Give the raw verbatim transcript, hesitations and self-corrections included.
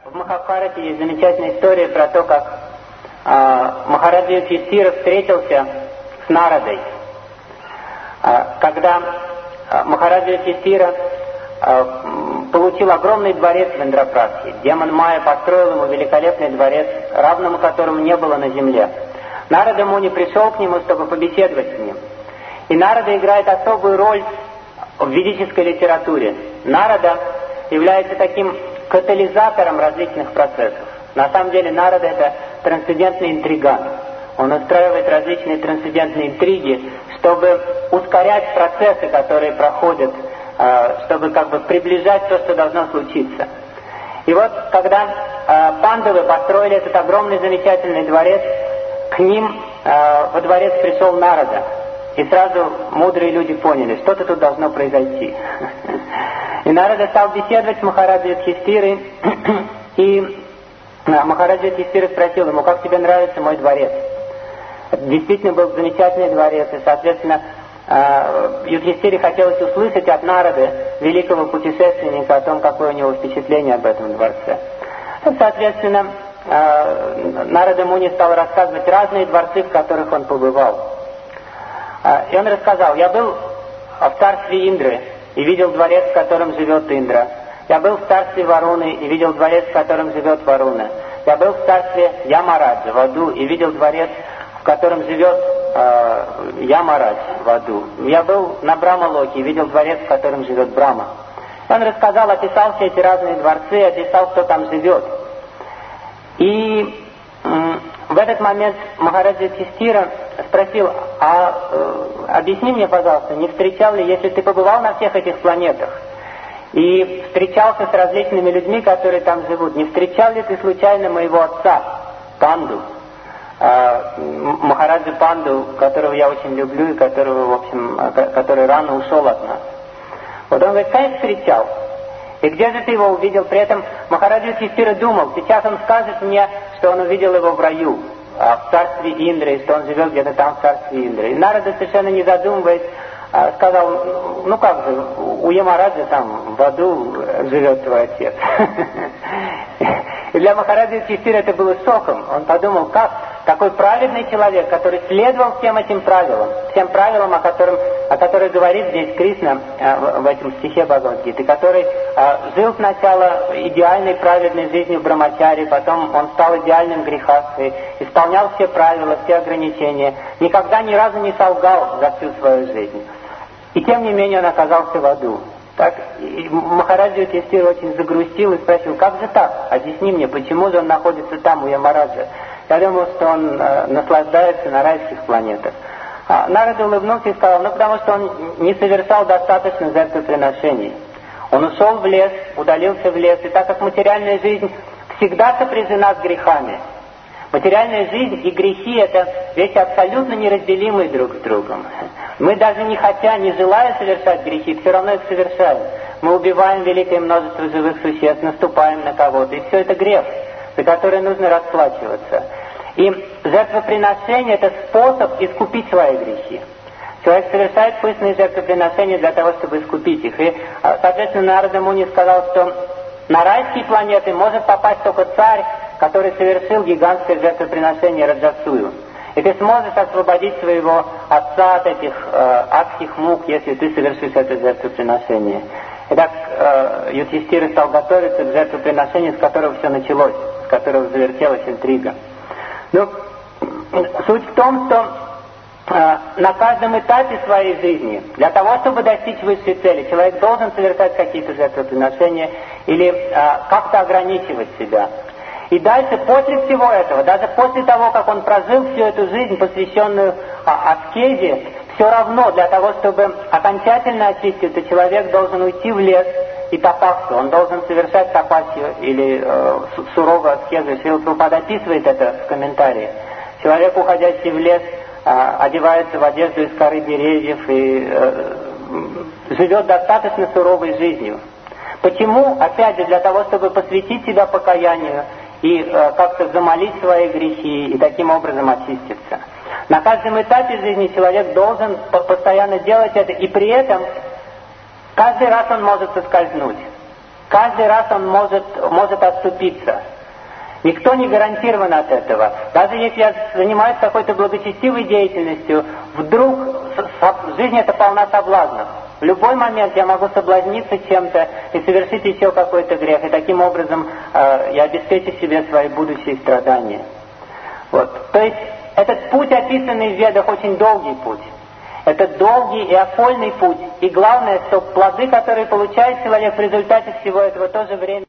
В Махабхарате есть замечательная история про то, как э, Махараджа Юдхиштхира встретился с Нарадой. Э, когда э, Махараджа Юдхиштхира э, получил огромный дворец в Индрапрастхе, демон Майя построил ему великолепный дворец, равному которому не было на земле. Нарада Муни пришел к нему, чтобы побеседовать с ним. И Нарада играет особую роль в ведической литературе. Нарада является таким катализатором различных процессов. На самом деле Нарада — это трансцендентный интриган. Он устраивает различные трансцендентные интриги, чтобы ускорять процессы, которые проходят, чтобы как бы приближать то, что должно случиться. И вот, когда пандавы построили этот огромный замечательный дворец, к ним во дворец пришел Нарада. И сразу мудрые люди поняли, что-то тут должно произойти. И Нарада стал беседовать с Махараджой Юдхиштхирой, и Махараджа Юдхиштхира спросил ему: как тебе нравится мой дворец? Это действительно был замечательный дворец, и, соответственно, Юдхиштхире хотелось услышать от Нарады, великого путешественника, о том, какое у него впечатление об этом дворце. И, соответственно, Нарада Муни стал рассказывать разные дворцы, в которых он побывал. И он рассказал: я был в царстве Индры и видел дворец, в котором живет Индра. Я был в царстве Варуны и видел дворец, в котором живет Варуна. Я был в царстве Ямараджа в аду и видел дворец, в котором живет э, Ямарадж в аду. Я был на Брахмалоке и видел дворец, в котором живет Брахма. Он рассказал, описал все эти разные дворцы, описал, кто там живет. И в этот момент Махараджа Юдхиштхира спросил: а э, объясни мне, пожалуйста, не встречал ли, если ты побывал на всех этих планетах и встречался с различными людьми, которые там живут, не встречал ли ты случайно моего отца, Панду, э, Махараджа Панду, которого я очень люблю и которого, в общем, который рано ушел от нас? Вот он говорит: конечно, встречал. И где же ты его увидел? При этом Махараджа Юдхиштхира думал: сейчас он скажет мне, что он увидел его в раю, в царстве Индры, и что он живет где-то там в царстве Индры. И Нарада, совершенно не задумываясь, сказал: ну как же, у Ямараджа там в аду живет твой отец. И для Махараджа Юдхиштхира это было шоком. Он подумал: как такой праведный человек, который следовал всем этим правилам, всем правилам, о, котором, о которых говорит здесь Кришна э, в этом стихе Бхагавад-гиты, который э, жил сначала идеальной праведной жизнью в Брамачари, потом он стал идеальным грехастхой, исполнял все правила, все ограничения, никогда ни разу не солгал за всю свою жизнь. И тем не менее он оказался в аду. Так, и Махараджа Юдхиштхира очень загрустил и спросил: как же так? Объясни мне, почему же он находится там, у Ямараджа? Я думал, что он э, наслаждается на райских планетах. А Нарада улыбнулся и сказал: ну потому что он не совершал достаточно жертвоприношений. Он ушел в лес, удалился в лес, и так как материальная жизнь всегда сопряжена с грехами, материальная жизнь и грехи — это вещи абсолютно неразделимые друг с другом. Мы даже не хотя, не желая совершать грехи, все равно их совершаем. Мы убиваем великое множество живых существ, наступаем на кого-то, и все это грех, за который нужно расплачиваться. И жертвоприношение — это способ искупить свои грехи. Человек совершает пышные жертвоприношения для того, чтобы искупить их. И, соответственно, Нарада Муни сказал, что на райские планеты может попасть только царь, который совершил гигантское жертвоприношение Раджасую. И ты сможешь освободить своего отца от этих э, адских мук, если ты совершишь это жертвоприношение. Итак, э, Юдхиштхира стал готовиться к жертвоприношению, с которого все началось, с которого завертелась интрига. Ну, суть в том, что э, на каждом этапе своей жизни, для того, чтобы достичь высшей цели, человек должен совершать какие-то жертвоприношения или э, как-то ограничивать себя. И дальше, после всего этого, даже после того, как он прожил всю эту жизнь, посвященную а, аскезе, все равно для того, чтобы окончательно очиститься, человек должен уйти в лес и тапассу. Он должен совершать тапассию или э, суровую аскезу. Шрила Прабхупада описывает это в комментарии. Человек, уходящий в лес, э, одевается в одежду из коры деревьев и э, живет достаточно суровой жизнью. Почему? Опять же, для того, чтобы посвятить себя покаянию и э, как-то замолить свои грехи и таким образом очиститься. На каждом этапе жизни человек должен постоянно делать это, и при этом каждый раз он может соскользнуть. Каждый раз он может, может оступиться. Никто не гарантирован от этого. Даже если я занимаюсь какой-то благочестивой деятельностью, вдруг жизнь эта полна соблазнов. В любой момент я могу соблазниться чем-то и совершить еще какой-то грех, и таким образом э, я обеспечу себе свои будущие страдания. Вот. То есть этот путь, описанный в Ведах, очень долгий путь. Это долгий и окольный путь. И главное, что плоды, которые получает человек в результате всего этого, тоже время.